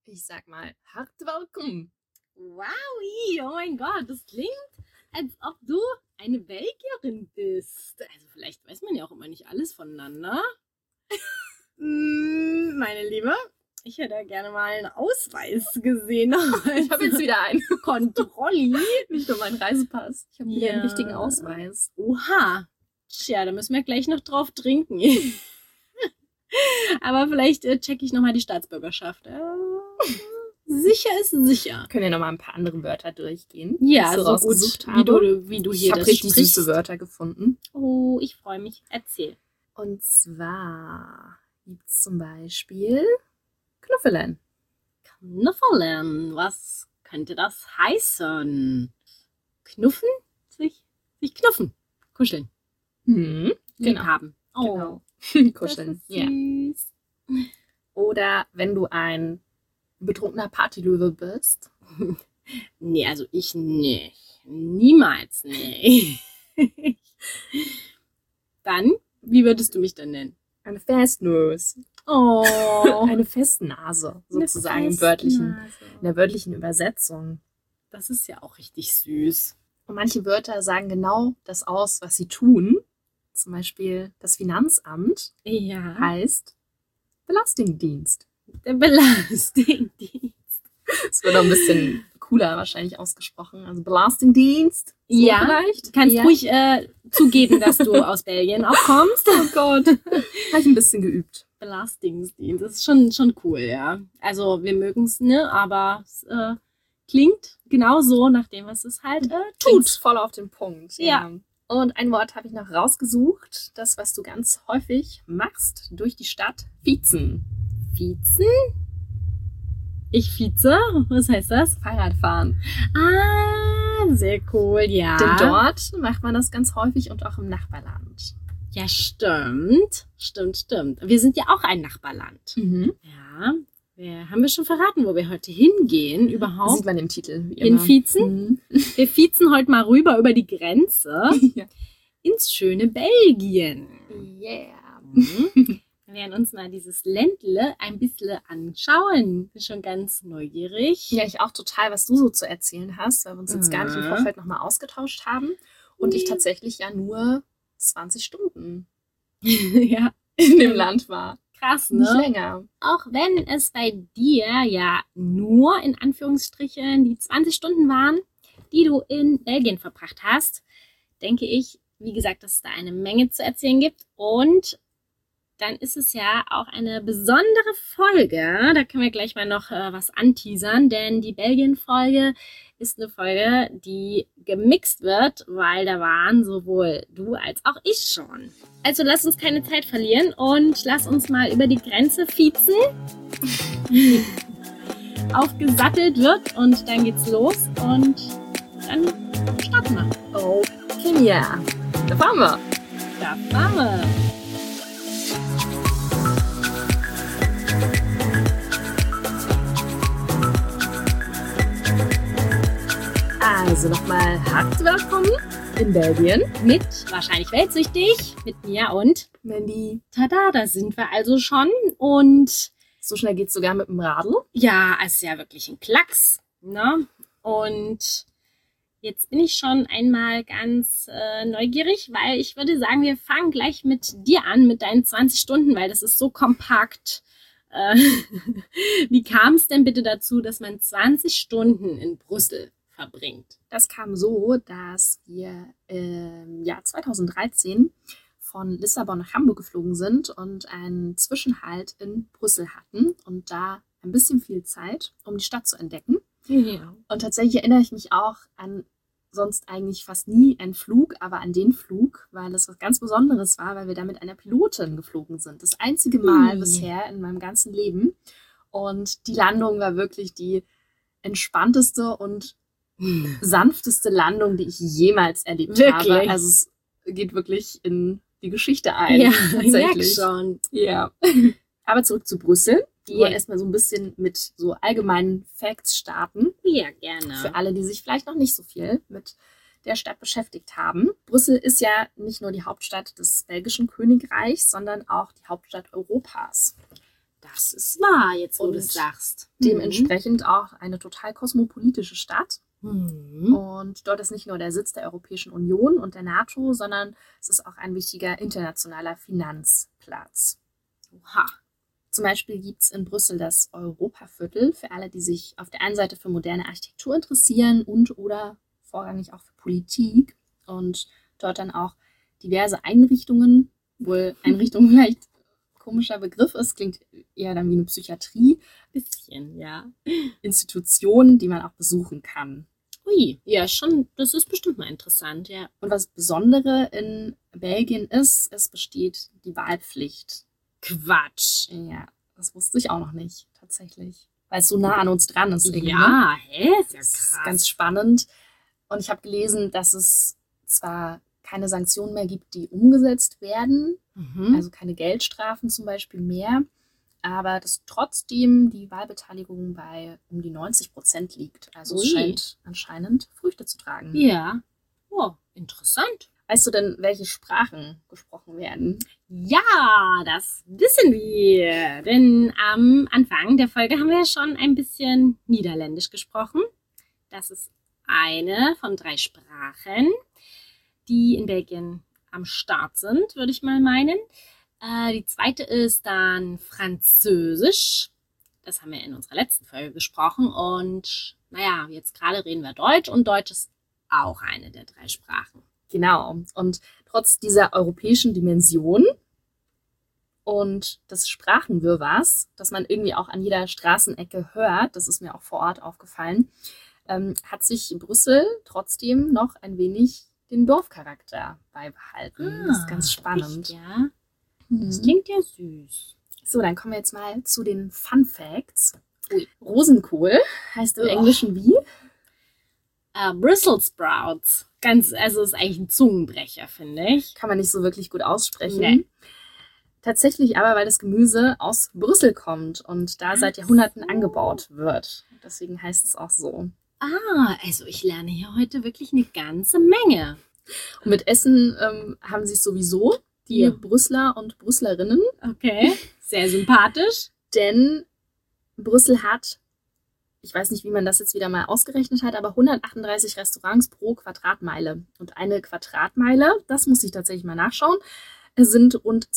Ich sag mal, hart willkommen. Wowi, oh mein Gott, das klingt, als ob du eine Belgierin bist. Also vielleicht weiß man ja auch immer nicht alles voneinander. Meine Liebe, ich hätte gerne mal einen Ausweis gesehen. Ich habe jetzt wieder einen. Kontrolli. Nicht nur meinen Reisepass. Ich habe wieder einen richtigen Ausweis. Oha. Tja, da müssen wir gleich noch drauf trinken. Aber vielleicht checke ich nochmal die Staatsbürgerschaft. Sicher ist sicher. Können ja nochmal ein paar andere Wörter durchgehen. Ja, die ich so gut, wie du hier Ich habe das richtig sprichst. süße Wörter gefunden. Oh, ich freue mich. Erzähl. Und zwar gibt es zum Beispiel Knuffelen. Knuffelen. Was könnte das heißen? Knuffen? Sich knuffen. Kuscheln. Genau. Liebhaben. Oh, Kuscheln. das ist süß. Oder wenn du ein betrunkener Partylöwe bist. Nee, also ich nicht. Niemals nicht. Dann, wie würdest du mich denn nennen? Eine Festnuss. Oh, Eine Festnase, sozusagen in der wörtlichen Übersetzung. Das ist ja auch richtig süß. Und manche Wörter sagen genau das aus, was sie tun. Zum Beispiel das Finanzamt Ja. heißt Belastingdienst. Der Belastingdienst. Das wird noch ein bisschen cooler wahrscheinlich ausgesprochen. Also Belastingdienst. So Ja, vielleicht. kannst Ja. ruhig zugeben, dass du aus Belgien auch kommst. Oh Gott. Habe ich ein bisschen geübt. Belastingdienst, das ist schon cool, ja. Also wir mögen es, ne, aber es klingt genau so nach dem, was es halt Tut tut. voll auf den Punkt. Ja. Und ein Wort habe ich noch rausgesucht. Das, was du ganz häufig machst durch die Stadt. Fiezen. Fiezen? Ich fieze? Was heißt das? Fahrradfahren. Ah, sehr cool, ja. Denn dort macht man das ganz häufig und auch im Nachbarland. Ja, stimmt. Stimmt. Wir sind ja auch ein Nachbarland. Ja, haben wir schon verraten, wo wir heute hingehen überhaupt? Sieht man im Titel. Wie In immer. Fiezen? Wir fiezen heute mal rüber über die Grenze Ja. ins schöne Belgien. Yeah. Wir werden uns mal dieses Ländle ein bisschen anschauen. Bin schon ganz neugierig. Ja, ich auch total, was du so zu erzählen hast, weil wir uns jetzt gar nicht im Vorfeld nochmal ausgetauscht haben. Und ich tatsächlich ja nur 20 Stunden Ja, in dem Land war. krass, Nicht ne? länger. Auch wenn es bei dir ja nur in Anführungsstrichen die 20 Stunden waren, die du in Belgien verbracht hast, denke ich, wie gesagt, dass es da eine Menge zu erzählen gibt. Und dann ist es ja auch eine besondere Folge. Da können wir gleich mal noch was anteasern, denn die Belgien-Folge ist eine Folge, die gemixt wird, weil da waren sowohl du als auch ich schon. Also lass uns keine Zeit verlieren und lass uns mal über die Grenze fiezen. Aufgesattelt wird und dann geht's los und dann starten wir. Oh, Kenia. Da fahren wir. Da fahren wir. Also nochmal herzlich willkommen in Belgien. Mit wahrscheinlich weltsüchtig, mit mir und Mandy. tada, da sind wir also schon. Und So schnell geht's sogar mit dem Radl. ja, es ist ja wirklich ein Klacks, ne? Und jetzt bin ich schon einmal ganz neugierig, weil ich würde sagen, wir fangen gleich mit dir an, mit deinen 20 Stunden, weil das ist so kompakt. Wie kam es denn bitte dazu, dass man 20 Stunden in Brüssel verbringt? Das kam so, dass wir im Jahr 2013 von Lissabon nach Hamburg geflogen sind und einen Zwischenhalt in Brüssel hatten und da ein bisschen viel Zeit, um die Stadt zu entdecken. Ja. Und tatsächlich erinnere ich mich auch an sonst eigentlich fast nie einen Flug, aber an den Flug, weil es was ganz Besonderes war, weil wir da mit einer Pilotin geflogen sind. Das einzige Mal bisher in meinem ganzen Leben. Und die Landung war wirklich die entspannteste und sanfteste Landung, die ich jemals erlebt Wirklich? habe. Also es geht wirklich in die Geschichte ein. Ja, tatsächlich. ich merk schon. Ja. Aber zurück zu Brüssel. Wir Yeah. wollen erstmal so ein bisschen mit so allgemeinen Facts starten. Ja, gerne. Für alle, die sich vielleicht noch nicht so viel mit der Stadt beschäftigt haben. Brüssel ist ja nicht nur die Hauptstadt des belgischen Königreichs, sondern auch die Hauptstadt Europas. Das ist wahr, jetzt wo du Und es sagst. Dementsprechend auch eine total kosmopolitische Stadt. Mhm. Und dort ist nicht nur der Sitz der Europäischen Union und der NATO, sondern es ist auch ein wichtiger internationaler Finanzplatz. Oha. Zum Beispiel gibt es in Brüssel das Europaviertel für alle, die sich auf der einen Seite für moderne Architektur interessieren und oder vorrangig auch für Politik. Und dort dann auch diverse Einrichtungen, wohl Einrichtungen vielleicht ein komischer Begriff ist, klingt eher dann wie eine Psychiatrie, Bisschen, ja. Institutionen, die man auch besuchen kann. Ui, ja, schon, das ist bestimmt mal interessant, ja. Und was Besondere in Belgien ist, es besteht die Wahlpflicht. Quatsch. Ja, das wusste ich auch noch nicht, tatsächlich. Weil es so nah an uns dran ist irgendwie. Ja, hä? Ist ja Das ist krass. ganz spannend. Und ich habe gelesen, dass es zwar keine Sanktionen mehr gibt, die umgesetzt werden, also keine Geldstrafen zum Beispiel mehr, aber dass trotzdem die Wahlbeteiligung bei um die 90% liegt. Also es Ui. scheint anscheinend Früchte zu tragen. Ja. Oh, interessant. Weißt du denn, welche Sprachen gesprochen werden? Ja, das wissen wir. Denn am Anfang der Folge haben wir ja schon ein bisschen Niederländisch gesprochen. Das ist eine von 3 Sprachen, die in Belgien am Start sind, würde ich mal meinen. Die zweite ist dann Französisch. Das haben wir in unserer letzten Folge gesprochen. Und naja, jetzt gerade reden wir Deutsch und Deutsch ist auch eine der 3 Sprachen. Genau. Und trotz dieser europäischen Dimension und des Sprachenwirrwarrs, das man irgendwie auch an jeder Straßenecke hört, das ist mir auch vor Ort aufgefallen, hat sich Brüssel trotzdem noch ein wenig den Dorfcharakter beibehalten. Das ist ganz spannend. Echt, ja, das Mhm. klingt ja süß. So, dann kommen wir jetzt mal zu den Fun Facts. Ui. Rosenkohl heißt im Ugh. Englischen wie? Brussels Sprouts. Also ist eigentlich ein Zungenbrecher, finde ich. Kann man nicht so wirklich gut aussprechen. Nee. Tatsächlich aber, weil das Gemüse aus Brüssel kommt und da seit Jahrhunderten angebaut wird. Deswegen heißt es auch so. Also ich lerne hier heute wirklich eine ganze Menge. Und mit Essen haben sie es sowieso, die Ja. Brüsseler und Brüsslerinnen. Okay, sehr sympathisch. Denn Brüssel hat, ich weiß nicht, wie man das jetzt wieder mal ausgerechnet hat, aber 138 Restaurants pro Quadratmeile. Und eine Quadratmeile, das muss ich tatsächlich mal nachschauen, sind rund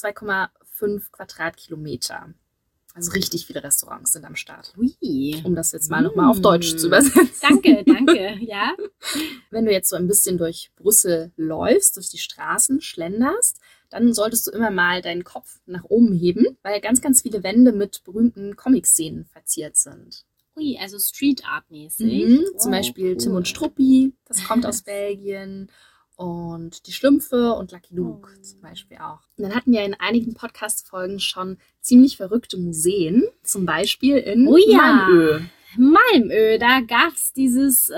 2,5 Quadratkilometer. Also richtig viele Restaurants sind am Start. Ui. Um das jetzt mal nochmal auf Deutsch zu übersetzen. Danke, ja. Wenn du jetzt so ein bisschen durch Brüssel läufst, durch die Straßen schlenderst, dann solltest du immer mal deinen Kopf nach oben heben, weil ganz, ganz viele Wände mit berühmten Comic-Szenen verziert sind. Ui, also Street Art mäßig. Zum Beispiel Tim cool. und Struppi, das kommt aus Belgien. Und die Schlümpfe und Lucky Luke zum Beispiel auch. Und dann hatten wir in einigen Podcast-Folgen schon ziemlich verrückte Museen, zum Beispiel in Oh ja. Malmö. Malmö, da gab es dieses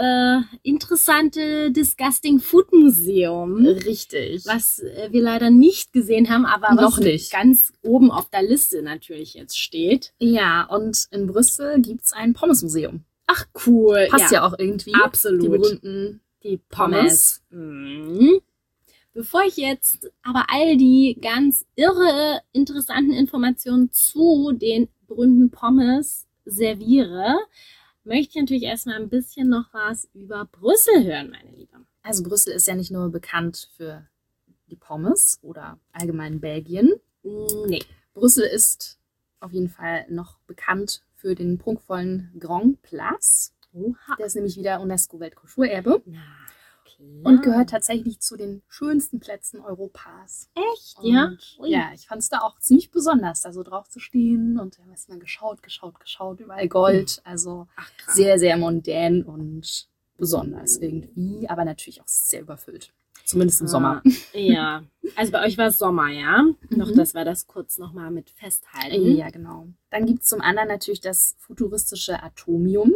interessante Disgusting Food Museum, Richtig. was wir leider nicht gesehen haben, aber Noch was nicht. ganz oben auf der Liste natürlich jetzt steht. Ja, und in Brüssel gibt es ein Pommesmuseum. Ach cool. Passt ja auch irgendwie. Absolut. Die berühmten Die Pommes. Mhm. Bevor ich jetzt aber all die ganz irre, interessanten Informationen zu den berühmten Pommes serviere, möchte ich natürlich erstmal ein bisschen noch was über Brüssel hören, meine Liebe. Also Brüssel ist ja nicht nur bekannt für die Pommes oder allgemein Belgien. Nee. Brüssel ist auf jeden Fall noch bekannt für den prunkvollen Grand Place. Oha. Der ist nämlich wieder UNESCO-Weltkulturerbe Na, klar. und gehört tatsächlich zu den schönsten Plätzen Europas. Echt, ja? Und Ui. ja, ich fand es da auch ziemlich besonders, da so drauf zu stehen und da ist man geschaut, überall Gold. Also Ach, krass. sehr, sehr mondän und besonders irgendwie, aber natürlich auch sehr überfüllt. Zumindest im Sommer. Ja, also bei euch war es Sommer, ja? Noch, dass wir das kurz nochmal mit festhalten. Ja, genau. Dann gibt es zum anderen natürlich das futuristische Atomium.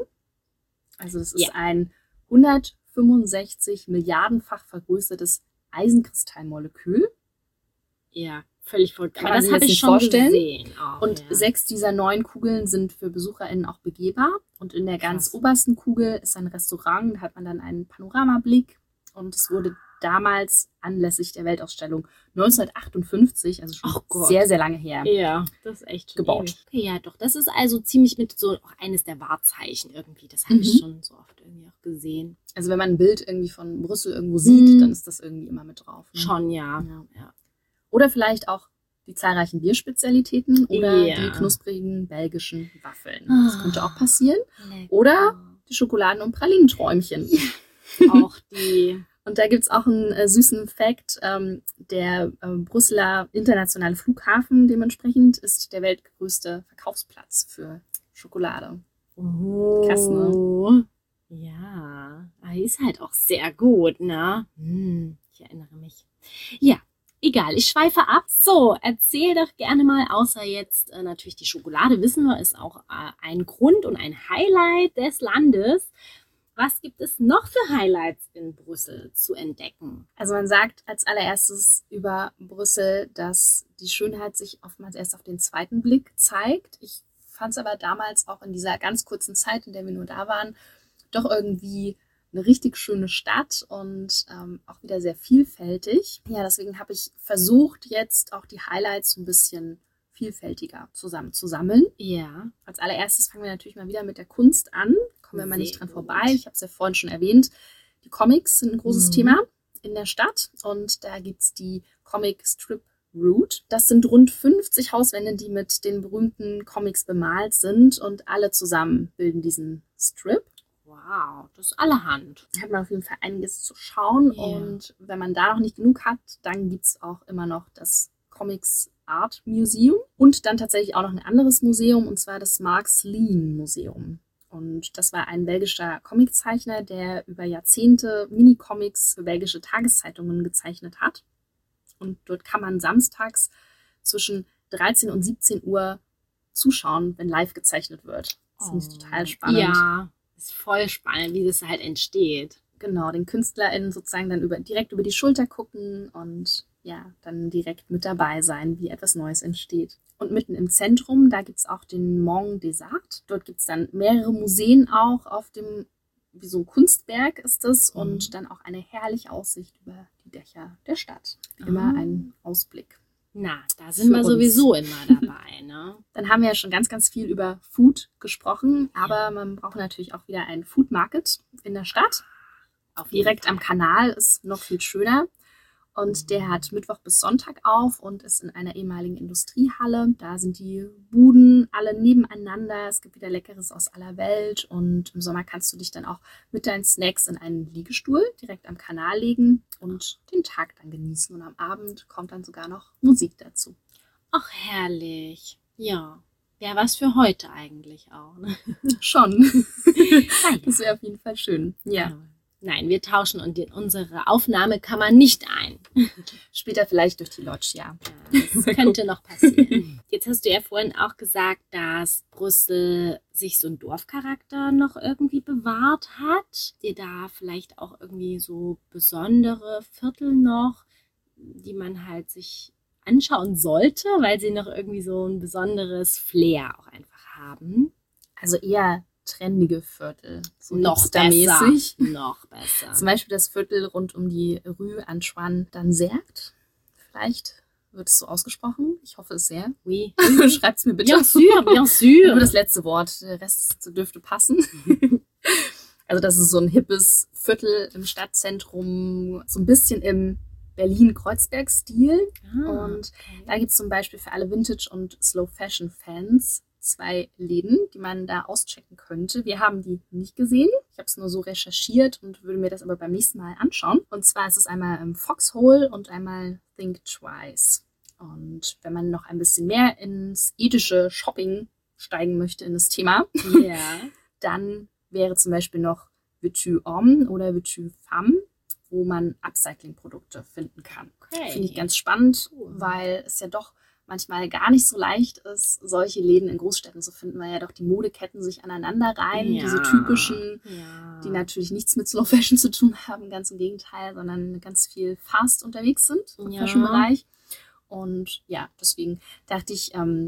Also das ist Ja. ein 165 Milliardenfach vergrößertes Eisenkristallmolekül. Ja, völlig verrückt. Kann Aber man das sich habe jetzt ich nicht schon vorstellen. gesehen. Auch, Und ja. 6 dieser 9 Kugeln sind für BesucherInnen auch begehbar. Und in der ganz Krass. obersten Kugel ist ein Restaurant, da hat man dann einen Panoramablick. Und es wurde damals anlässlich der Weltausstellung 1958, also schon sehr, sehr lange her, ja, das ist echt schon gebaut. Okay, ja, doch, das ist also ziemlich mit so auch eines der Wahrzeichen irgendwie. Das habe ich schon so oft irgendwie auch gesehen. Also wenn man ein Bild irgendwie von Brüssel irgendwo sieht, dann ist das irgendwie immer mit drauf. Ne? Schon, ja. Oder vielleicht auch die zahlreichen Bierspezialitäten oder die knusprigen belgischen Waffeln. Das könnte auch passieren. Lecker. Oder die Schokoladen- und Pralinenträumchen. Auch die. Und da gibt es auch einen süßen Fact. Der Brüsseler internationale Flughafen dementsprechend ist der weltgrößte Verkaufsplatz für Schokolade. Krass, ne? Ja, ist halt auch sehr gut, ne? Ich erinnere mich. Ja, egal, ich schweife ab. So, erzähl doch gerne mal, außer jetzt natürlich die Schokolade, wissen wir, ist auch ein Grund und ein Highlight des Landes. Was gibt es noch für Highlights in Brüssel zu entdecken? Also man sagt als allererstes über Brüssel, dass die Schönheit sich oftmals erst auf den zweiten Blick zeigt. Ich fand es aber damals auch in dieser ganz kurzen Zeit, in der wir nur da waren, doch irgendwie eine richtig schöne Stadt und auch wieder sehr vielfältig. Ja, deswegen habe ich versucht, jetzt auch die Highlights so ein bisschen vielfältiger zusammenzusammeln. Ja. Als allererstes fangen wir natürlich mal wieder mit der Kunst an. Kommen wir mal nicht dran vorbei. Ich habe es ja vorhin schon erwähnt. Die Comics sind ein großes Thema in der Stadt. Und da gibt es die Comic Strip Route. Das sind rund 50 Hauswände, die mit den berühmten Comics bemalt sind. Und alle zusammen bilden diesen Strip. Wow, das ist allerhand. Da hat man auf jeden Fall einiges zu schauen. Ja. Und wenn man da noch nicht genug hat, dann gibt es auch immer noch das Comics Art Museum und dann tatsächlich auch noch ein anderes Museum, und zwar das Mark Sleen Museum. Und das war ein belgischer Comiczeichner, der über Jahrzehnte Mini-Comics für belgische Tageszeitungen gezeichnet hat. Und dort kann man samstags zwischen 13 und 17 Uhr zuschauen, wenn live gezeichnet wird. Das finde ich total spannend. Ja, ist voll spannend, wie das halt entsteht. Genau, den KünstlerInnen sozusagen dann direkt über die Schulter gucken und ja, dann direkt mit dabei sein, wie etwas Neues entsteht. Und mitten im Zentrum, da gibt es auch den Mont des Arts. Dort gibt es dann mehrere Museen auch auf dem, wie so ein Kunstwerk ist das, und dann auch eine herrliche Aussicht über die Dächer der Stadt. Wie immer ein Ausblick. Na, da sind wir sowieso immer dabei, ne? Dann haben wir ja schon ganz, ganz viel über Food gesprochen, aber man braucht natürlich auch wieder einen Food Market in der Stadt. Direkt am Kanal ist noch viel schöner. Und der hat Mittwoch bis Sonntag auf und ist in einer ehemaligen Industriehalle. Da sind die Buden alle nebeneinander. Es gibt wieder Leckeres aus aller Welt. Und im Sommer kannst du dich dann auch mit deinen Snacks in einen Liegestuhl direkt am Kanal legen und den Tag dann genießen. Und am Abend kommt dann sogar noch Musik dazu. Ach, herrlich. Ja, wäre was für heute eigentlich auch. Ne? Schon. Das wäre auf jeden Fall schön. Ja. Nein, wir tauschen unsere Aufnahmekammer nicht ein. Später vielleicht durch die Loggia. Das könnte noch passieren. Jetzt hast du ja vorhin auch gesagt, dass Brüssel sich so einen Dorfcharakter noch irgendwie bewahrt hat. Dir da vielleicht auch irgendwie so besondere Viertel noch, die man halt sich anschauen sollte, weil sie noch irgendwie so ein besonderes Flair auch einfach haben. Also eher trendige Viertel. So noch hipstermäßig. besser. Noch besser. Zum Beispiel das Viertel rund um die Rue Antoine d'Anzert. Vielleicht wird es so ausgesprochen. Ich hoffe es sehr. Oui. Schreibt es mir bitte. Bien sûr, bien sûr. Nur das letzte Wort. Der Rest dürfte passen. Also das ist so ein hippes Viertel im Stadtzentrum. So ein bisschen im Berlin-Kreuzberg-Stil. Und da gibt es zum Beispiel für alle Vintage- und Slow-Fashion-Fans 2 Läden, die man da auschecken könnte. Wir haben die nicht gesehen. Ich habe es nur so recherchiert und würde mir das aber beim nächsten Mal anschauen. Und zwar ist es einmal im Foxhole und einmal Think Twice. Und wenn man noch ein bisschen mehr ins ethische Shopping steigen möchte, in das Thema, dann wäre zum Beispiel noch Vêtu Homme oder Vêtu Femme, wo man Upcycling-Produkte finden kann. Okay. Finde ich ganz spannend, weil es ja doch manchmal gar nicht so leicht ist, solche Läden in Großstädten zu finden, weil ja doch die Modeketten sich aneinander reihen, diese typischen, die natürlich nichts mit Slow Fashion zu tun haben, ganz im Gegenteil, sondern ganz viel fast unterwegs sind im Fashion-Bereich. Und ja, deswegen dachte ich,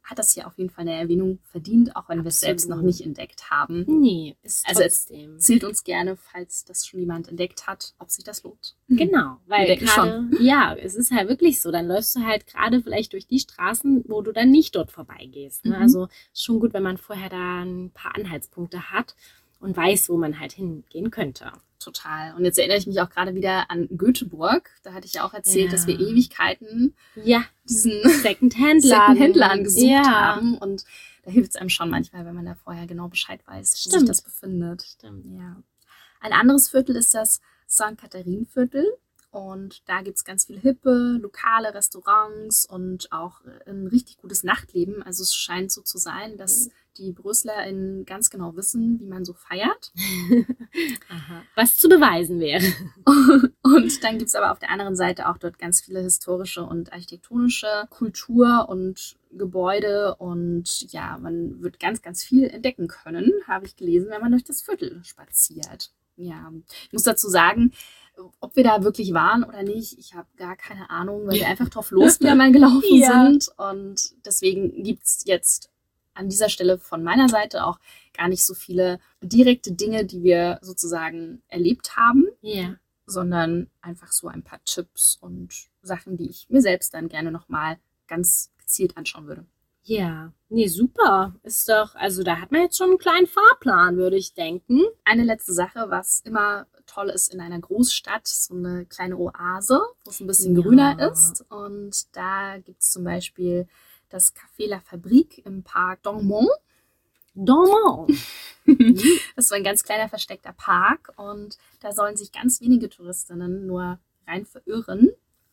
hat das hier auf jeden Fall eine Erwähnung verdient, auch wenn wir es selbst noch nicht entdeckt haben. Nee, ist Also trotzdem. erzählt uns gerne, falls das schon jemand entdeckt hat, ob sich das lohnt. Genau, Wir weil denken gerade, ja, es ist halt wirklich so, dann läufst du halt gerade vielleicht durch die Straßen, wo du dann nicht dort vorbeigehst. Ne? Mhm. Also ist schon gut, wenn man vorher da ein paar Anhaltspunkte hat und weiß, wo man halt hingehen könnte. Total. Und jetzt erinnere ich mich auch gerade wieder an Göteborg. Da hatte ich ja auch erzählt, Ja. dass wir Ewigkeiten Ja, diesen Secondhand-Laden gesucht ja. haben. Und da hilft es einem schon manchmal, wenn man da vorher genau Bescheid weiß, wo sich Stimmt. das befindet. Stimmt. Ja. Ein anderes Viertel ist das St. Katharin-Viertel. Und da gibt es ganz viele hippe, lokale Restaurants und auch ein richtig gutes Nachtleben. Also es scheint so zu sein, dass die BrüsselerInnen ganz genau wissen, wie man so feiert. Aha. Was zu beweisen wäre. Und dann gibt es aber auf der anderen Seite auch dort ganz viele historische und architektonische Kultur und Gebäude. Und ja, man wird ganz, ganz viel entdecken können, habe ich gelesen, wenn man durch das Viertel spaziert. Ja, ich muss dazu sagen, ob wir da wirklich waren oder nicht, ich habe gar keine Ahnung, weil wir einfach drauf los wieder mal gelaufen Ja. sind. Und deswegen gibt es jetzt an dieser Stelle von meiner Seite auch gar nicht so viele direkte Dinge, die wir sozusagen erlebt haben, Ja. sondern einfach so ein paar Tipps und Sachen, die ich mir selbst dann gerne nochmal ganz gezielt anschauen würde. Ja. Nee, super. Ist doch, also da hat man jetzt schon einen kleinen Fahrplan, würde ich denken. Eine letzte Sache, was immer toll ist in einer Großstadt, so eine kleine Oase, wo es ein bisschen Ja. grüner ist. Und da gibt es zum Beispiel das Café La Fabrique im Parc Dormont. Dormant. Das ist so ein ganz kleiner versteckter Park und da sollen sich ganz wenige Touristinnen nur rein verirren.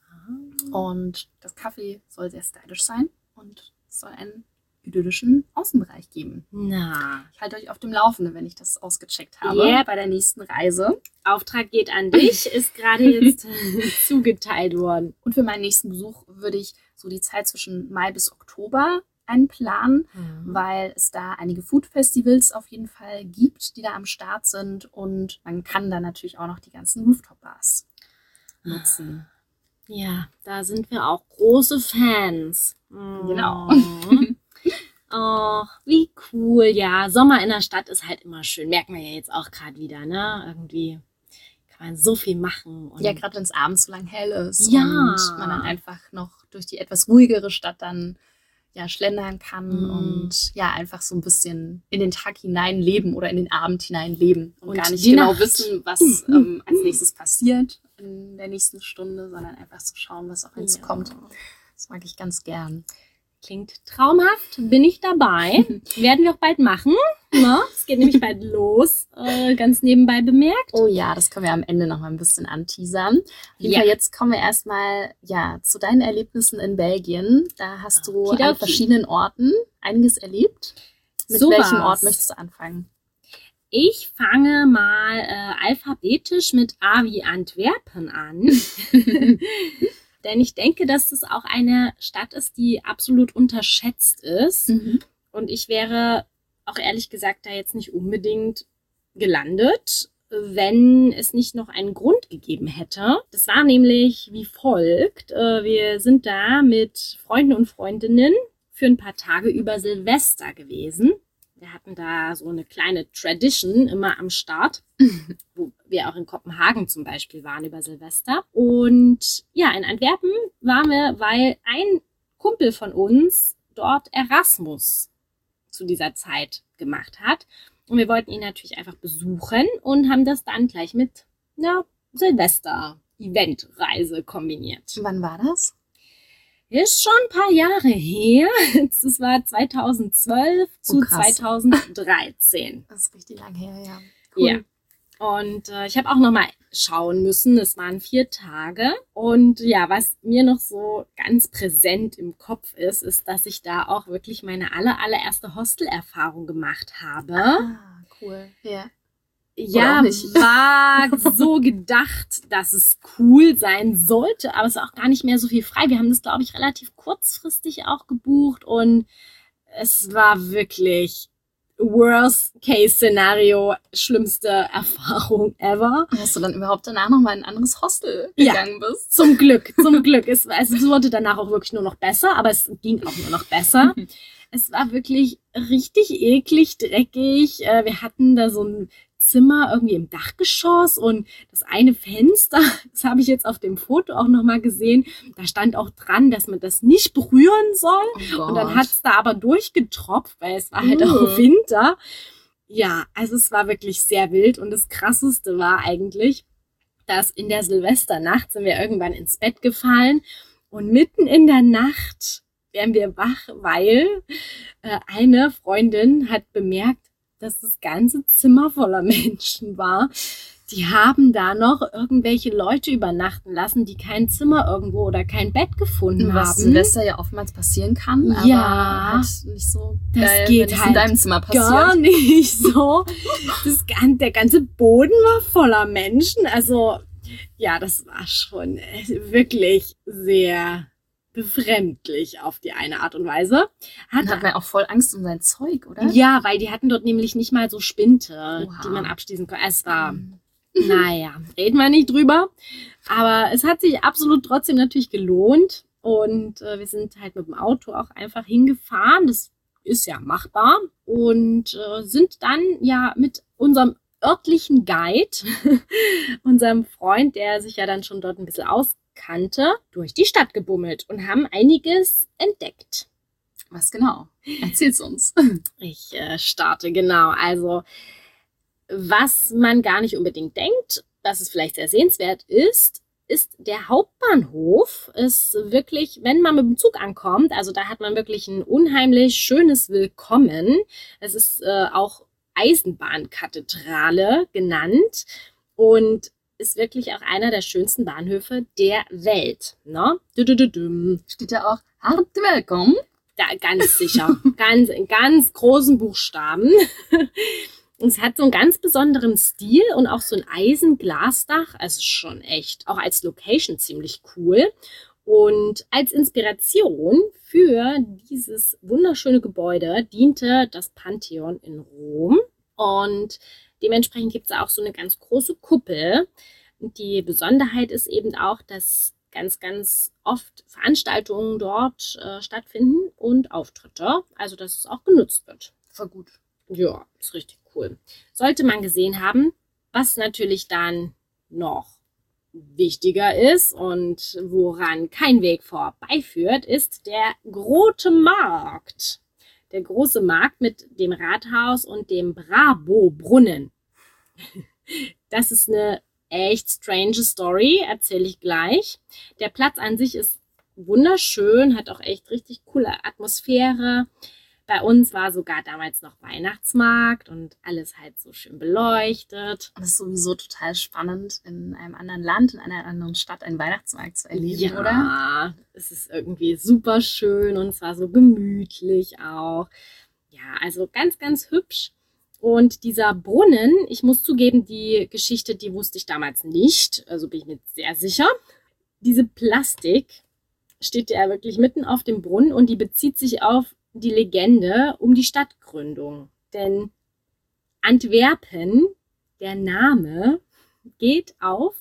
Und das Café soll sehr stylisch sein und es soll einen idyllischen Außenbereich geben. Na, Ich halte euch auf dem Laufenden, wenn ich das ausgecheckt habe, Yep. bei der nächsten Reise. Auftrag geht an dich, ist gerade jetzt zugeteilt worden. Und für meinen nächsten Besuch würde ich so die Zeit zwischen Mai bis Oktober einplanen, weil es da einige Food-Festivals auf jeden Fall gibt, die da am Start sind. Und man kann da natürlich auch noch die ganzen Rooftop-Bars nutzen. Ja, da sind wir auch große Fans. Genau. Oh, wie cool. Ja, Sommer in der Stadt ist halt immer schön. Merkt man ja jetzt auch gerade wieder, ne? Irgendwie kann man so viel machen. Und Ja, gerade wenn es abends so lang hell ist Ja. und man dann einfach noch durch die etwas ruhigere Stadt dann ja schlendern kann Mhm. und ja einfach so ein bisschen in den Tag hinein leben oder in den Abend hinein leben und Und gar nicht die genau Nacht. wissen, was als nächstes passiert in der nächsten Stunde, sondern einfach so schauen, was auf uns Ja. kommt. Das mag ich ganz gern. Klingt traumhaft, bin ich dabei. Werden wir auch bald machen. Ne? Es geht nämlich bald los, ganz nebenbei bemerkt. Oh ja, das können wir am Ende noch mal ein bisschen anteasern. Auf jeden Ja. Fall, jetzt kommen wir erstmal ja, zu deinen Erlebnissen in Belgien. Da hast du Okidoki. an verschiedenen Orten einiges erlebt. Mit Sowas. welchem Ort möchtest du anfangen? Ich fange mal alphabetisch mit A wie Antwerpen an. Denn ich denke, dass es auch eine Stadt ist, die absolut unterschätzt ist. Und ich wäre auch ehrlich gesagt da jetzt nicht unbedingt gelandet, wenn es nicht noch einen Grund gegeben hätte. Das war nämlich wie folgt. Wir sind da mit Freunden und Freundinnen für ein paar Tage über Silvester gewesen. Wir hatten da so eine kleine Tradition immer am Start, wo wir auch in Kopenhagen zum Beispiel waren über Silvester. Und ja, in Antwerpen waren wir, weil ein Kumpel von uns dort Erasmus zu dieser Zeit gemacht hat. Und wir wollten ihn natürlich einfach besuchen und haben das dann gleich mit einer Silvester-Eventreise kombiniert. Wann war das? Ist schon ein paar Jahre her. Das war 2012 zu Oh, krass. 2013. Das ist richtig lang her, ja. Ja. Und ich habe auch nochmal schauen müssen. Es waren 4 Tage. Und ja, was mir noch so ganz präsent im Kopf ist, ist, dass ich da auch wirklich meine allererste Hostel-Erfahrung gemacht habe. Ah, cool. Ja. Ja, auch nicht. war so gedacht, dass es cool sein sollte, aber es war auch gar nicht mehr so viel frei. Wir haben das, glaube ich, relativ kurzfristig auch gebucht und es war wirklich Worst-Case-Szenario, schlimmste Erfahrung ever. Hast du dann überhaupt danach nochmal in ein anderes Hostel Ja. gegangen bist? Zum Glück. Es wurde danach auch wirklich nur noch besser, aber es ging auch nur noch besser. Es war wirklich richtig eklig, dreckig. Wir hatten da so ein Zimmer irgendwie im Dachgeschoss und das eine Fenster, das habe ich jetzt auf dem Foto auch nochmal gesehen, da stand auch dran, dass man das nicht berühren soll. Oh Und dann Gott. hat es da aber durchgetropft, weil es war halt auch Winter. Ja, also es war wirklich sehr wild und das Krasseste war eigentlich, dass in der Silvesternacht sind wir irgendwann ins Bett gefallen und mitten in der Nacht werden wir wach, weil eine Freundin hat bemerkt, dass das ganze Zimmer voller Menschen war. Die haben da noch irgendwelche Leute übernachten lassen, die kein Zimmer irgendwo oder kein Bett gefunden Was haben. Silvester ja oftmals passieren kann, Ja. aber halt nicht so Das geil, geht wenn es halt in deinem Zimmer passiert. gar nicht so. Der ganze Boden war voller Menschen. Also, ja, das war schon wirklich sehr befremdlich auf die eine Art und Weise. Dann hat man auch voll Angst um sein Zeug, oder? Ja, weil die hatten dort nämlich nicht mal so Spinte, Oha. die man abschließen konnte. Es war, naja, reden wir nicht drüber. Aber es hat sich absolut trotzdem natürlich gelohnt. Und wir sind halt mit dem Auto auch einfach hingefahren. Das ist ja machbar. Und sind dann ja mit unserem örtlichen Guide, unserem Freund, der sich ja dann schon dort ein bisschen auskannte, durch die Stadt gebummelt und haben einiges entdeckt. Was genau? Erzähl's uns. Ich starte, genau. Also, was man gar nicht unbedingt denkt, dass es vielleicht sehr sehenswert ist der Hauptbahnhof. Ist wirklich, wenn man mit dem Zug ankommt, also da hat man wirklich ein unheimlich schönes Willkommen. Es ist auch Eisenbahnkathedrale genannt und ist wirklich auch einer der schönsten Bahnhöfe der Welt. Ne? Steht ja auch hart willkommen. Da, ganz sicher. In ganz großen Buchstaben. Und es hat so einen ganz besonderen Stil und auch so ein Eisenglasdach. Also schon echt, auch als Location ziemlich cool. Und als Inspiration für dieses wunderschöne Gebäude diente das Pantheon in Rom. Und dementsprechend gibt es auch so eine ganz große Kuppel. Und die Besonderheit ist eben auch, dass ganz, ganz oft Veranstaltungen dort stattfinden und Auftritte. Also, dass es auch genutzt wird. Voll gut. Ja, ist richtig cool. Sollte man gesehen haben, was natürlich dann noch wichtiger ist und woran kein Weg vorbeiführt, ist der Grote Markt. Der große Markt mit dem Rathaus und dem Brabo-Brunnen. Das ist eine echt strange Story, erzähle ich gleich. Der Platz an sich ist wunderschön, hat auch echt richtig coole Atmosphäre. Bei uns war sogar damals noch Weihnachtsmarkt und alles halt so schön beleuchtet. Das ist sowieso total spannend, in einem anderen Land, in einer anderen Stadt einen Weihnachtsmarkt zu erleben, Ja, oder? Ja, es ist irgendwie super schön und es war so gemütlich auch. Ja, also ganz, ganz hübsch. Und dieser Brunnen, ich muss zugeben, die Geschichte, die wusste ich damals nicht. Also bin ich mir sehr sicher. Diese Plastik steht ja wirklich mitten auf dem Brunnen und die bezieht sich auf die Legende um die Stadtgründung. Denn Antwerpen, der Name, geht auf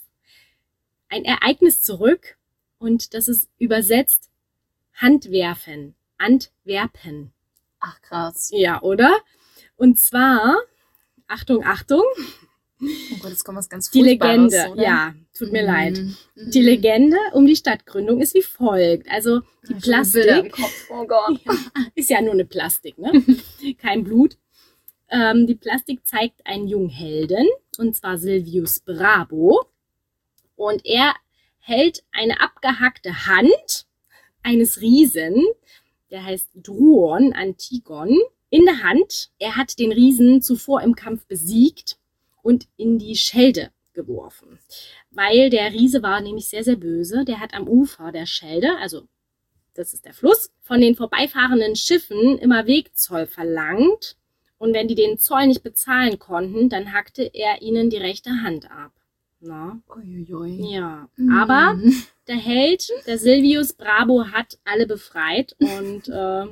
ein Ereignis zurück und das ist übersetzt Handwerfen. Antwerpen. Ach, krass. Ja, oder? Und zwar, Achtung, Achtung, Oh Gott, jetzt kommt was ganz die Furchtbares, Legende, oder? ja, tut mir leid. Mhm. Die Legende um die Stadtgründung ist wie folgt. Also die Ich hab schon Bilder im Plastik Kopf. Oh Gott. ist ja nur eine Plastik, ne? Kein Blut. Die Plastik zeigt einen jungen Helden, und zwar Silvius Brabo. Und er hält eine abgehackte Hand eines Riesen, der heißt Druon Antigon, in der Hand. Er hat den Riesen zuvor im Kampf besiegt und in die Schelde geworfen. Weil der Riese war nämlich sehr, sehr böse. Der hat am Ufer der Schelde, also das ist der Fluss, von den vorbeifahrenden Schiffen immer Wegzoll verlangt. Und wenn die den Zoll nicht bezahlen konnten, dann hackte er ihnen die rechte Hand ab. Na? Uiuiui. Ja, aber der Held, der Silvius Brabo, hat alle befreit und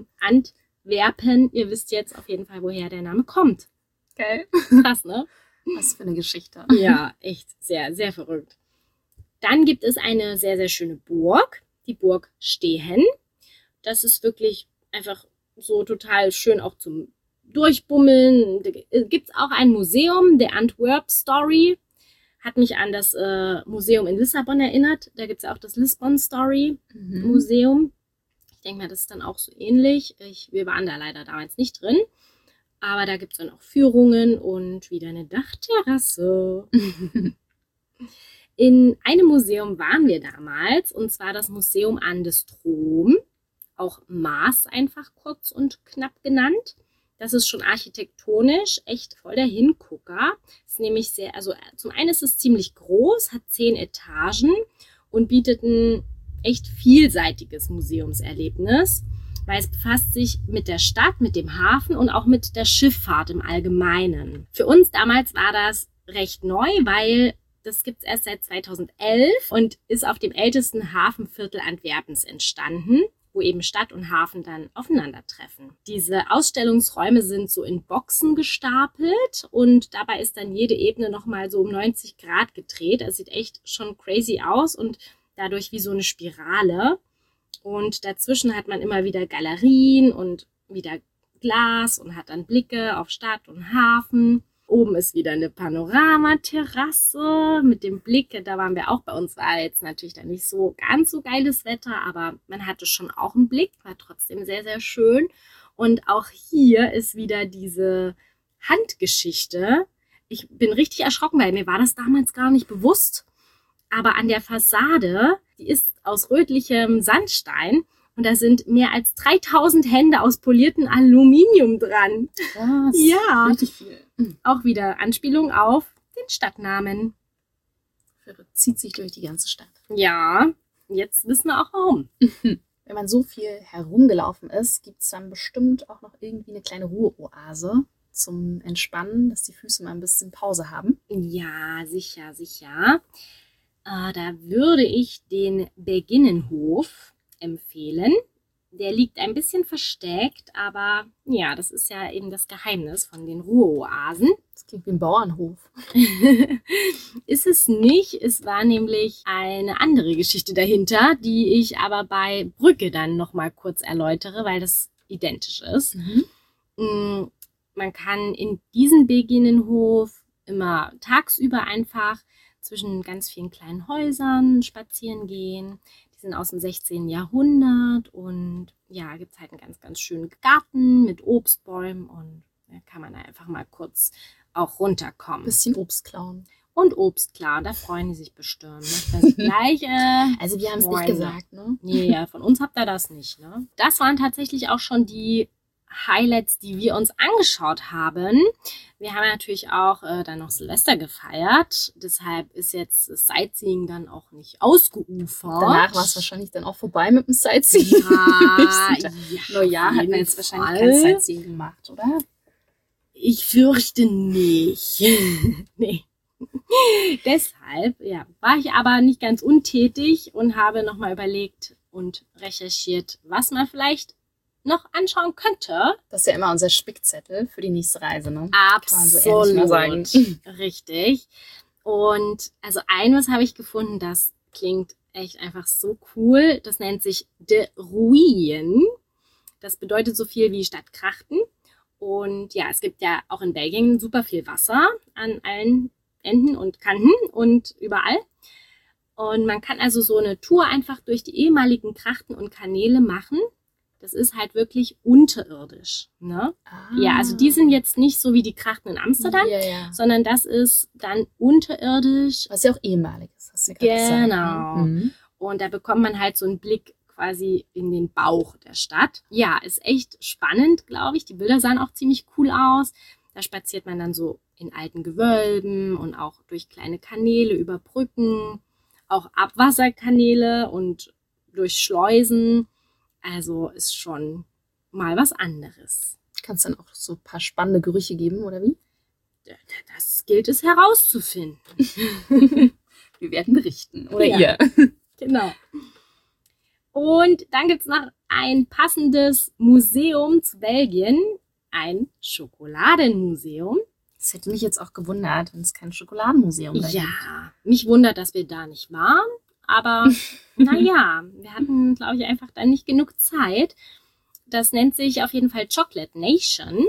Antwerpen, ihr wisst jetzt auf jeden Fall, woher der Name kommt. Okay. Krass, ne? Was für eine Geschichte. Ja, echt sehr, sehr verrückt. Dann gibt es eine sehr, sehr schöne Burg, die Burg Stehen. Das ist wirklich einfach so total schön auch zum Durchbummeln. Da gibt es auch ein Museum, der Antwerp Story. Hat mich an das Museum in Lissabon erinnert. Da gibt es ja auch das Lisbon Story Museum. Ich denke mal, das ist dann auch so ähnlich. Wir waren da leider damals nicht drin. Aber da gibt es dann auch Führungen und wieder eine Dachterrasse. In einem Museum waren wir damals, und zwar das Museum an de Stroom, auch Maas einfach kurz und knapp genannt. Das ist schon architektonisch echt voll der Hingucker. Ist nämlich sehr, also zum einen ist es ziemlich groß, hat 10 Etagen und bietet ein echt vielseitiges Museumserlebnis, weil es befasst sich mit der Stadt, mit dem Hafen und auch mit der Schifffahrt im Allgemeinen. Für uns damals war das recht neu, weil das gibt es erst seit 2011 und ist auf dem ältesten Hafenviertel Antwerpens entstanden, wo eben Stadt und Hafen dann aufeinandertreffen. Diese Ausstellungsräume sind so in Boxen gestapelt und dabei ist dann jede Ebene nochmal so um 90 Grad gedreht. Das sieht echt schon crazy aus und dadurch wie so eine Spirale. Und dazwischen hat man immer wieder Galerien und wieder Glas und hat dann Blicke auf Stadt und Hafen. Oben ist wieder eine Panoramaterrasse mit dem Blick. Da waren wir auch. Bei uns war jetzt natürlich dann nicht so ganz so geiles Wetter, aber man hatte schon auch einen Blick. War trotzdem sehr, sehr schön. Und auch hier ist wieder diese Handgeschichte. Ich bin richtig erschrocken, weil mir war das damals gar nicht bewusst. Aber an der Fassade, die ist aus rötlichem Sandstein. Und da sind mehr als 3000 Hände aus poliertem Aluminium dran. Krass. Ja. Richtig viel. Auch wieder Anspielung auf den Stadtnamen. Zieht sich durch die ganze Stadt. Ja, jetzt wissen wir auch warum. Wenn man so viel herumgelaufen ist, gibt es dann bestimmt auch noch irgendwie eine kleine Ruheoase zum Entspannen, dass die Füße mal ein bisschen Pause haben. Ja, sicher, sicher. Da würde ich den Beginnenhof empfehlen. Der liegt ein bisschen versteckt, aber ja, das ist ja eben das Geheimnis von den Ruheoasen. Das klingt wie ein Bauernhof. Ist es nicht. Es war nämlich eine andere Geschichte dahinter, die ich aber bei Brügge dann nochmal kurz erläutere, weil das identisch ist. Man kann in diesen Beginnenhof immer tagsüber einfach zwischen ganz vielen kleinen Häusern spazieren gehen. Die sind aus dem 16. Jahrhundert und ja, gibt es halt einen ganz, ganz schönen Garten mit Obstbäumen und da kann man einfach mal kurz auch runterkommen. Bisschen Obst klauen. Und Obst klauen, da freuen die sich bestimmt. Das gleiche. Also wir haben es nicht gesagt, ne? Nee, von uns habt ihr das nicht, ne? Das waren tatsächlich auch schon die Highlights, die wir uns angeschaut haben. Wir haben natürlich auch dann noch Silvester gefeiert. Deshalb ist jetzt das Sightseeing dann auch nicht ausgeufert. Danach war es wahrscheinlich dann auch vorbei mit dem Sightseeing. Ja, Neujahr hat man jetzt wahrscheinlich kein Sightseeing gemacht, oder? Ich fürchte nicht. Nee. Deshalb ja, war ich aber nicht ganz untätig und habe nochmal überlegt und recherchiert, was man vielleicht noch anschauen könnte. Das ist ja immer unser Spickzettel für die nächste Reise, ne? Absolut. Kann man so ehrlich mal sagen. Richtig. Und also eines habe ich gefunden, das klingt echt einfach so cool. Das nennt sich De Ruyen. Das bedeutet so viel wie Stadt Krachten. Und ja, es gibt ja auch in Belgien super viel Wasser an allen Enden und Kanten und überall. Und man kann also so eine Tour einfach durch die ehemaligen Krachten und Kanäle machen. Das ist halt wirklich unterirdisch. Ne? Ja, also die sind jetzt nicht so wie die Krachten in Amsterdam, sondern das ist dann unterirdisch. Was ja auch ehemalig ist, hast du gerade gesagt. Genau. Und da bekommt man halt so einen Blick quasi in den Bauch der Stadt. Ja, ist echt spannend, glaube ich. Die Bilder sahen auch ziemlich cool aus. Da spaziert man dann so in alten Gewölben und auch durch kleine Kanäle über Brücken, auch Abwasserkanäle und durch Schleusen. Also ist schon mal was anderes. Kannst dann auch so ein paar spannende Gerüche geben, oder wie? Das gilt es herauszufinden. Wir werden berichten, oder ja. ihr. Genau. Und dann gibt es noch ein passendes Museum zu Belgien, ein Schokoladenmuseum. Das hätte mich jetzt auch gewundert, wenn es kein Schokoladenmuseum gibt. Ja, mich wundert, dass wir da nicht waren. Aber naja, wir hatten, glaube ich, einfach dann nicht genug Zeit. Das nennt sich auf jeden Fall Chocolate Nation.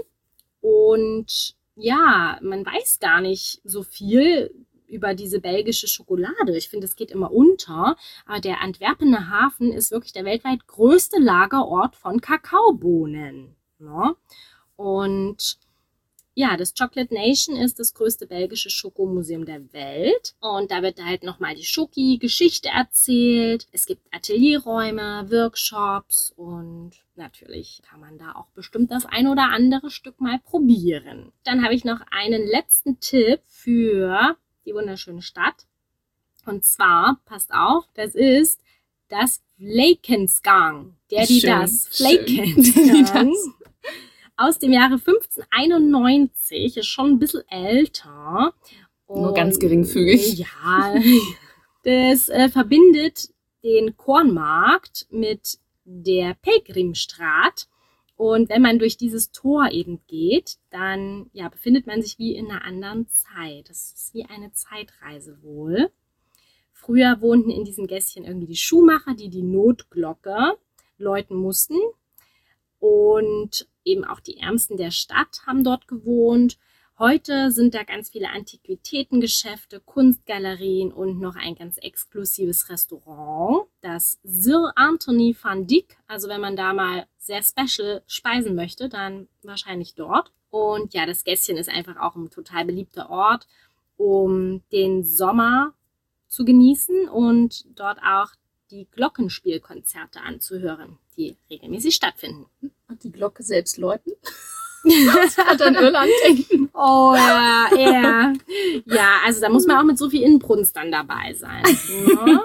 Und ja, man weiß gar nicht so viel über diese belgische Schokolade. Ich finde, es geht immer unter. Aber der Antwerpener Hafen ist wirklich der weltweit größte Lagerort von Kakaobohnen. Ja? Und ja, das Chocolate Nation ist das größte belgische Schokomuseum der Welt. Und da wird halt nochmal die Schoki-Geschichte erzählt. Es gibt Atelierräume, Workshops und natürlich kann man da auch bestimmt das ein oder andere Stück mal probieren. Dann habe ich noch einen letzten Tipp für die wunderschöne Stadt. Und zwar, passt auf, das ist das Vlakensgang. Das Vlakensgang. Aus dem Jahre 1591, ist schon ein bisschen älter. Nur ganz geringfügig. Ja, das verbindet den Kornmarkt mit der Pelgrimstraat. Und wenn man durch dieses Tor eben geht, dann ja, befindet man sich wie in einer anderen Zeit. Das ist wie eine Zeitreise wohl. Früher wohnten in diesem Gässchen irgendwie die Schuhmacher, die die Notglocke läuten mussten. Und eben auch die Ärmsten der Stadt haben dort gewohnt. Heute sind da ganz viele Antiquitätengeschäfte, Kunstgalerien und noch ein ganz exklusives Restaurant, das Sir Anthony van Dyck. Also wenn man da mal sehr special speisen möchte, dann wahrscheinlich dort. Und ja, das Gässchen ist einfach auch ein total beliebter Ort, um den Sommer zu genießen und dort auch die Glockenspielkonzerte anzuhören, die regelmäßig stattfinden. Und die Glocke selbst läuten? Das wird an Irland denken. Oh ja, ja. Ja, also da muss man auch mit so viel Inbrunst dann dabei sein. Ja.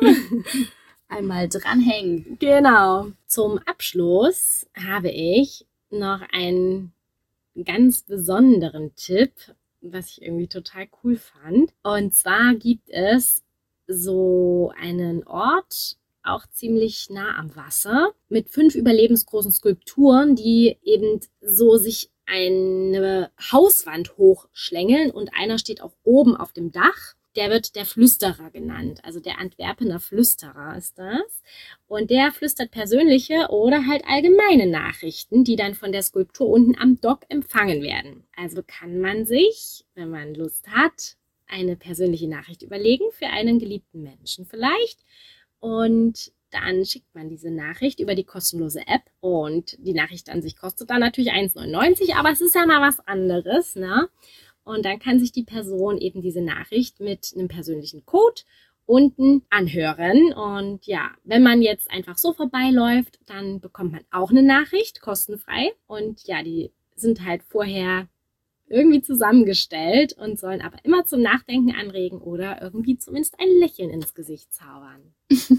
Einmal dranhängen. Genau. Zum Abschluss habe ich noch einen ganz besonderen Tipp, was ich irgendwie total cool fand. Und zwar gibt es so einen Ort, auch ziemlich nah am Wasser, mit 5 überlebensgroßen Skulpturen, die eben so sich eine Hauswand hochschlängeln und einer steht auch oben auf dem Dach. Der wird der Flüsterer genannt, also der Antwerpener Flüsterer ist das. Und der flüstert persönliche oder halt allgemeine Nachrichten, die dann von der Skulptur unten am Dock empfangen werden. Also kann man sich, wenn man Lust hat, eine persönliche Nachricht überlegen für einen geliebten Menschen vielleicht. Und dann schickt man diese Nachricht über die kostenlose App und die Nachricht an sich kostet dann natürlich 1,99, aber es ist ja mal was anderes, ne? Und dann kann sich die Person eben diese Nachricht mit einem persönlichen Code unten anhören. Und ja, wenn man jetzt einfach so vorbeiläuft, dann bekommt man auch eine Nachricht, kostenfrei. Und ja, die sind halt vorher irgendwie zusammengestellt und sollen aber immer zum Nachdenken anregen oder irgendwie zumindest ein Lächeln ins Gesicht zaubern.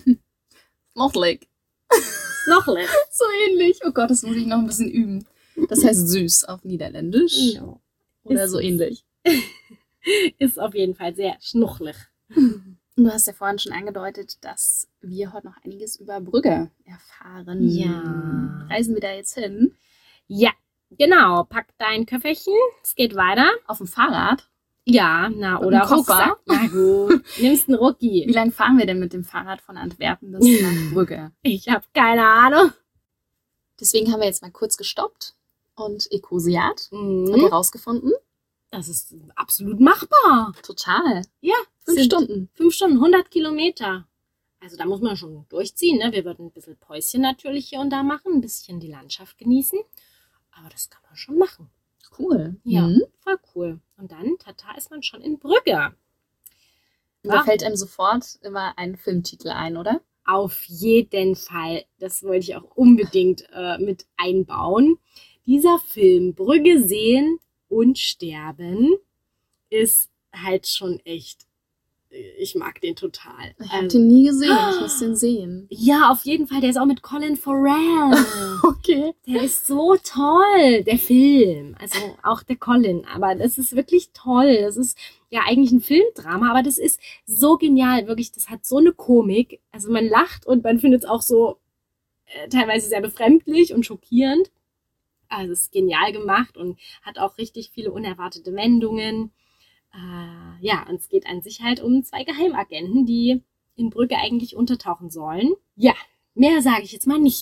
Snochlig. Snochlig. So ähnlich. Oh Gott, das muss ich noch ein bisschen üben. Das heißt süß auf Niederländisch. No. Oder so ähnlich. Ist auf jeden Fall sehr schnuchlig. Du hast ja vorhin schon angedeutet, dass wir heute noch einiges über Brügge erfahren. Ja. Reisen wir da jetzt hin? Ja, genau. Pack dein Köfferchen. Es geht weiter. Auf dem Fahrrad? Ja, na, oder Koffer. Rucksack. Ja gut, nimmst einen Rucki. Wie lange fahren wir denn mit dem Fahrrad von Antwerpen bis nach Brügge? Ich habe keine Ahnung. Deswegen haben wir jetzt mal kurz gestoppt und Ecosiat und herausgefunden. Das ist absolut machbar. Total. Ja. 5 Stunden. 5 Stunden, 100 Kilometer. Also da muss man schon durchziehen, ne? Wir würden ein bisschen Päuschen natürlich hier und da machen, ein bisschen die Landschaft genießen. Aber das kann man schon machen. Cool. Ja, voll cool. Und dann, tata, ist man schon in Brügge. Da fällt einem sofort immer ein Filmtitel ein, oder? Auf jeden Fall. Das wollte ich auch unbedingt mit einbauen. Dieser Film, Brügge sehen und sterben, ist halt schon echt, ich mag den total. Ich habe den nie gesehen, ich muss den sehen. Ja, auf jeden Fall, der ist auch mit Colin Farrell. Okay. Der ist so toll, der Film. Also auch der Colin, aber das ist wirklich toll. Das ist ja eigentlich ein Filmdrama, aber das ist so genial, wirklich, das hat so eine Komik. Also man lacht und man findet es auch so teilweise sehr befremdlich und schockierend. Also es ist genial gemacht und hat auch richtig viele unerwartete Wendungen. Ja, und es geht an sich halt um 2 Geheimagenten, die in Brügge eigentlich untertauchen sollen. Ja, mehr sage ich jetzt mal nicht.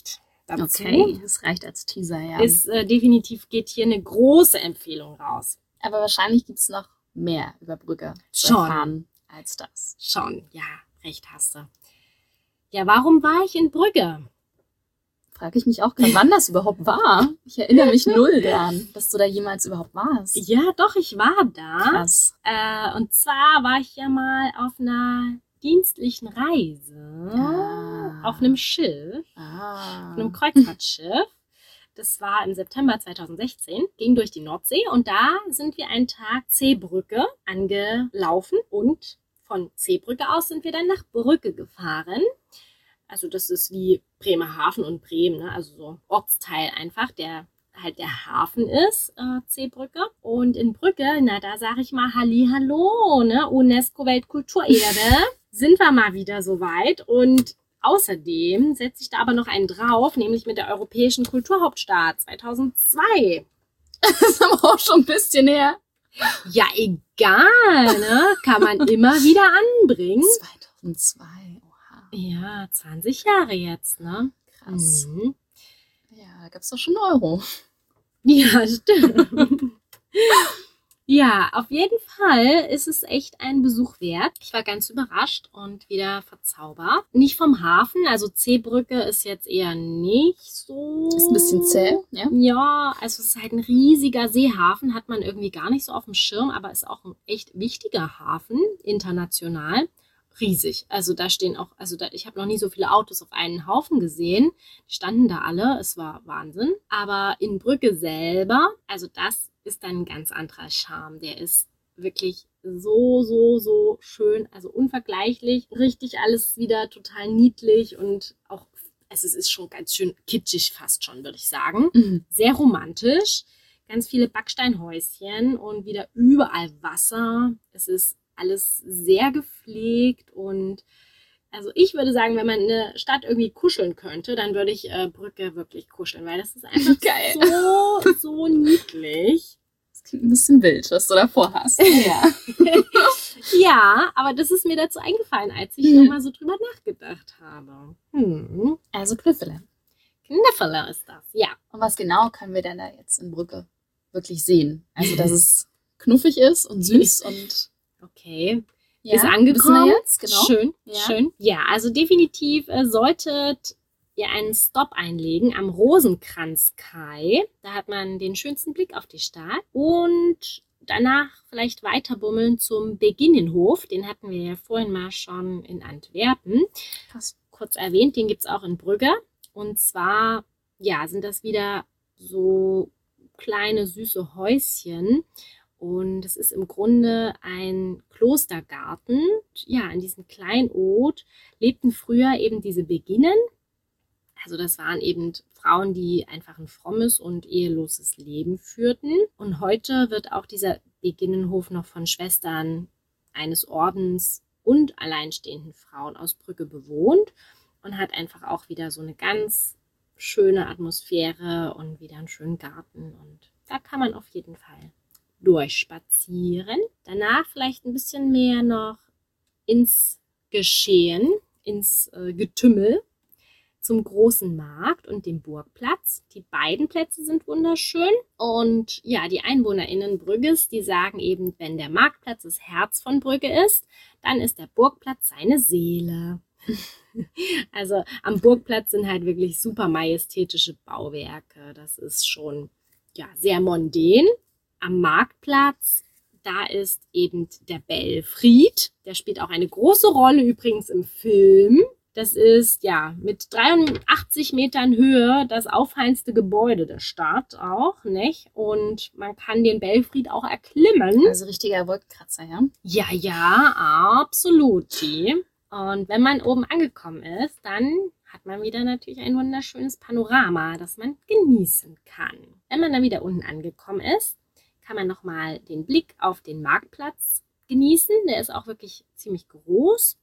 dazu. Okay, das reicht als Teaser, ja. Ist definitiv, geht hier eine große Empfehlung raus. Aber wahrscheinlich gibt es noch mehr über Brügge zu Schon. erfahren als das. Schon, ja, recht hast du. Ja, warum war ich in Brügge? Frage ich mich auch gerade, wann das überhaupt war. Ich erinnere mich null dran, dass du da jemals überhaupt warst. Ja, doch, ich war da. Krass. Und zwar war ich ja mal auf einer dienstlichen Reise auf einem Schiff, auf einem Kreuzfahrtschiff. Das war im September 2016, ging durch die Nordsee und da sind wir einen Tag Zeebrücke angelaufen und von Zeebrücke aus sind wir dann nach Brügge gefahren. Also das ist wie Bremerhaven und Bremen, ne? Also so ein Ortsteil einfach, der halt der Hafen ist, Zeebrücke. Und in Brügge, na da sage ich mal Hallihallo, ne? UNESCO-Weltkulturerbe, sind wir mal wieder soweit. Und außerdem setze ich da aber noch einen drauf, nämlich mit der Europäischen Kulturhauptstadt 2002. Das ist aber auch schon ein bisschen her. Ja, egal, ne? Kann man immer wieder anbringen. 2002, oha. Ja, 20 Jahre jetzt, ne? Krass. Mhm. Ja, da gab es doch schon Euro. Ja, stimmt. Ja, auf jeden Fall ist es echt ein Besuch wert. Ich war ganz überrascht und wieder verzaubert. Nicht vom Hafen, also Zeebrücke ist jetzt eher nicht so. Ist ein bisschen zäh, ja. Ja, also es ist halt ein riesiger Seehafen, hat man irgendwie gar nicht so auf dem Schirm, aber ist auch ein echt wichtiger Hafen, international. Riesig. Also da stehen auch, ich habe noch nie so viele Autos auf einen Haufen gesehen. Die standen da alle, es war Wahnsinn. Aber in Brügge selber, also das ist dann ein ganz anderer Charme. Der ist wirklich so schön, also unvergleichlich. Richtig alles wieder total niedlich und auch, also es ist schon ganz schön kitschig fast schon, würde ich sagen. Mhm. Sehr romantisch. Ganz viele Backsteinhäuschen und wieder überall Wasser. Es ist alles sehr gepflegt und also ich würde sagen, wenn man in der Stadt irgendwie kuscheln könnte, dann würde ich Brügge wirklich kuscheln, weil das ist einfach Geil. so niedlich. Das klingt ein bisschen wild, was du davor hast. Ja. Ja, aber das ist mir dazu eingefallen, als ich nochmal so drüber nachgedacht habe. Also Knüffele. Knüffele ist das, ja. Und was genau können wir denn da jetzt in Brügge wirklich sehen? Also, dass es knuffig ist und süß und... Okay. Ja, ist angekommen. wissen wir jetzt, genau. Schön, Ja. schön. Ja, also definitiv solltet ihr einen Stop einlegen am Rosenkranzkai. Da hat man den schönsten Blick auf die Stadt. Und danach vielleicht weiter bummeln zum Beginnenhof. Den hatten wir ja vorhin mal schon in Antwerpen. Krass. Kurz erwähnt, den gibt es auch in Brügge. Und zwar, ja, sind das wieder so kleine, süße Häuschen. Und es ist im Grunde ein Klostergarten. Ja, in diesem Kleinod lebten früher eben diese Beginnen. Also das waren eben Frauen, die einfach ein frommes und eheloses Leben führten. Und heute wird auch dieser Beginnenhof noch von Schwestern eines Ordens und alleinstehenden Frauen aus Brügge bewohnt und hat einfach auch wieder so eine ganz schöne Atmosphäre und wieder einen schönen Garten. Und da kann man auf jeden Fall durchspazieren. Danach vielleicht ein bisschen mehr noch ins Geschehen, ins Getümmel zum großen Markt und dem Burgplatz. Die beiden Plätze sind wunderschön. Und ja, die EinwohnerInnen Brügges, die sagen eben, wenn der Marktplatz das Herz von Brügge ist, dann ist der Burgplatz seine Seele. Also am Burgplatz sind halt wirklich super majestätische Bauwerke. Das ist schon ja sehr mondän. Am Marktplatz, da ist eben der Belfried. Der spielt auch eine große Rolle übrigens im Film. Das ist ja mit 83 Metern Höhe das auffallendste Gebäude der Stadt auch, nicht? Und man kann den Belfried auch erklimmen. Also richtiger Wolkenkratzer, ja? Ja, absolut. Und wenn man oben angekommen ist, dann hat man wieder natürlich ein wunderschönes Panorama, das man genießen kann. Wenn man dann wieder unten angekommen ist, kann man nochmal den Blick auf den Marktplatz genießen. Der ist auch wirklich ziemlich groß.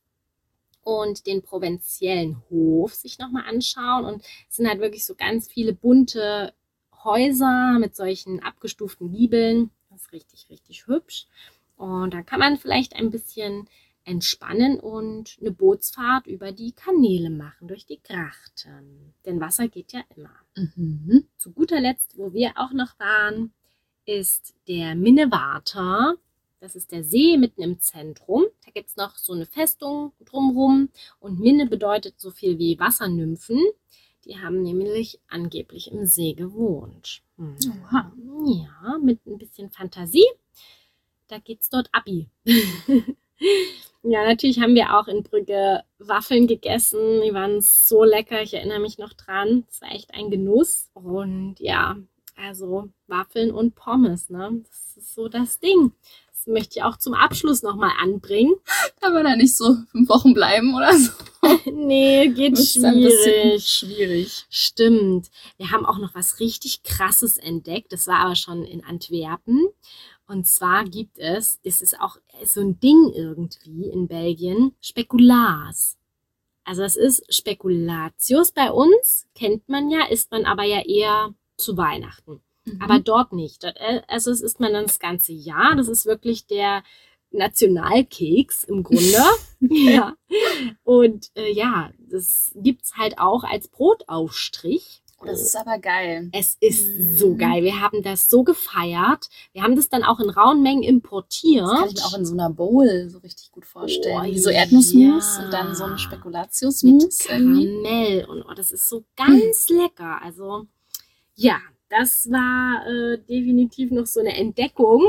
Und den provinziellen Hof sich nochmal anschauen. Und es sind halt wirklich so ganz viele bunte Häuser mit solchen abgestuften Giebeln. Das ist richtig, richtig hübsch. Und da kann man vielleicht ein bisschen entspannen und eine Bootsfahrt über die Kanäle machen, durch die Grachten. Denn Wasser geht ja immer. Mhm. Zu guter Letzt, wo wir auch noch waren, ist der Minnewater. Das ist der See mitten im Zentrum. Da gibt es noch so eine Festung drumherum. Und Minne bedeutet so viel wie Wassernymphen. Die haben nämlich angeblich im See gewohnt. Oha. Ja, mit ein bisschen Fantasie. Da geht's dort abi. Ja, natürlich haben wir auch in Brügge Waffeln gegessen. Die waren so lecker. Ich erinnere mich noch dran. Das war echt ein Genuss. Und ja, also Waffeln und Pommes, ne? Das ist so das Ding. Das möchte ich auch zum Abschluss nochmal anbringen. Kann man da nicht so 5 Wochen bleiben oder so? Nee, geht Das ist ein bisschen schwierig. schwierig. Stimmt. Wir haben auch noch was richtig Krasses entdeckt. Das war aber schon in Antwerpen. Und zwar gibt es ist auch so ein Ding irgendwie in Belgien, Spekulars. Also das ist Spekulatius bei uns, kennt man ja, isst man aber ja eher zu Weihnachten. Aber dort nicht. Also es isst man dann das ganze Jahr. Das ist wirklich der Nationalkeks im Grunde. Ja. Und ja, das gibt's halt auch als Brotaufstrich. Das ist aber geil. Es ist so geil. Wir haben das so gefeiert. Wir haben das dann auch in rauen Mengen importiert. Das kann ich mir auch in so einer Bowl so richtig gut vorstellen. Oh, wie so Erdnussmus ja. und dann so ein Mit Spekulatius-Mousse irgendwie. Karamell. Und das ist so ganz lecker. Also ja, das war definitiv noch so eine Entdeckung.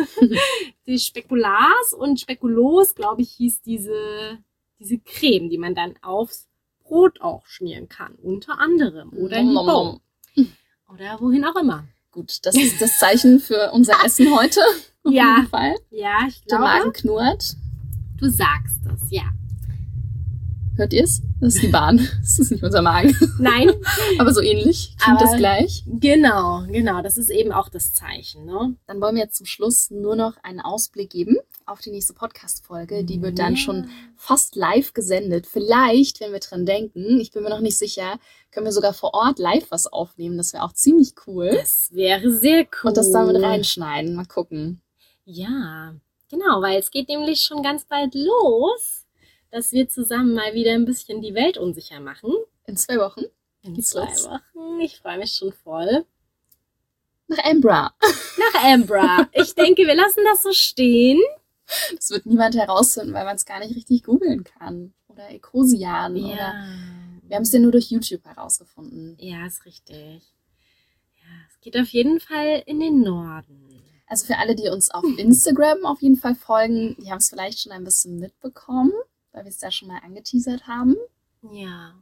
Die Spekulars und Spekulos, glaube ich, hieß diese Creme, die man dann aufs Brot auch schmieren kann, unter anderem. Oder in die Bowl. Oder wohin auch immer. Gut, das ist das Zeichen für unser Essen heute. Auf Ja. jeden Fall. Ja, ich Der glaube, Magen knurrt. du sagst das, ja. Hört ihr es? Das ist die Bahn. Das ist nicht unser Magen. Nein, Aber so ähnlich. Klingt Aber- das gleich. genau, das ist eben auch das Zeichen, ne? Dann wollen wir jetzt zum Schluss nur noch einen Ausblick geben auf die nächste Podcast-Folge. Die wird dann schon fast live gesendet. Vielleicht, wenn wir dran denken, ich bin mir noch nicht sicher, können wir sogar vor Ort live was aufnehmen. Das wäre auch ziemlich cool. Das wäre sehr cool. Und das damit reinschneiden. Mal gucken. Ja, genau, weil es geht nämlich schon ganz bald los, dass wir zusammen mal wieder ein bisschen die Welt unsicher machen. In 2 Wochen In geht's 2 los. Wochen. Ich freue mich schon voll. Nach Ambra. Nach Ambra. Ich denke, wir lassen das so stehen. Das wird niemand herausfinden, weil man es gar nicht richtig googeln kann. Oder Ecosian. Oder wir haben es ja nur durch YouTube herausgefunden. Ja, ist richtig. Ja, es geht auf jeden Fall in den Norden. Also für alle, die uns auf Instagram auf jeden Fall folgen, die haben es vielleicht schon ein bisschen mitbekommen, weil wir es da schon mal angeteasert haben. Ja.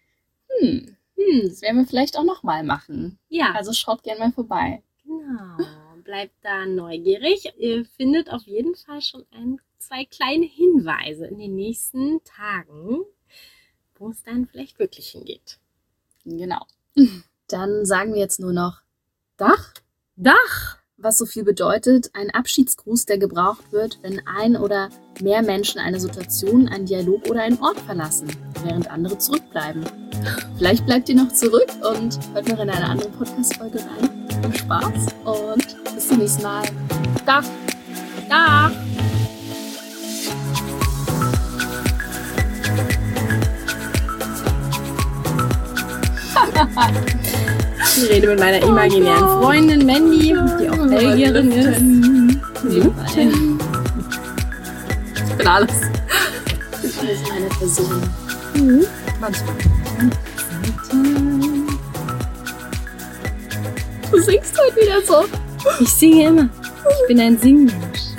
Das werden wir vielleicht auch nochmal machen. Ja, Also schaut gerne mal vorbei. genau. Bleibt da neugierig. Ihr findet auf jeden Fall schon 2 kleine Hinweise in den nächsten Tagen, wo es dann vielleicht wirklich hingeht. Genau. Dann sagen wir jetzt nur noch Dach, Dach! was so viel bedeutet, ein Abschiedsgruß, der gebraucht wird, wenn ein oder mehr Menschen eine Situation, einen Dialog oder einen Ort verlassen, während andere zurückbleiben. Vielleicht bleibt ihr noch zurück und hört noch in eine andere Podcast-Folge rein. Viel Spaß und bis zum nächsten Mal. Dach! Dach! Ich rede mit meiner imaginären Freundin Mandy, die auch Belgierin ist. Nebenbei. Ich bin alles. Ich bin eine Person. Manchmal. Du singst heute wieder so. Ich singe immer. Ich bin ein Singmensch.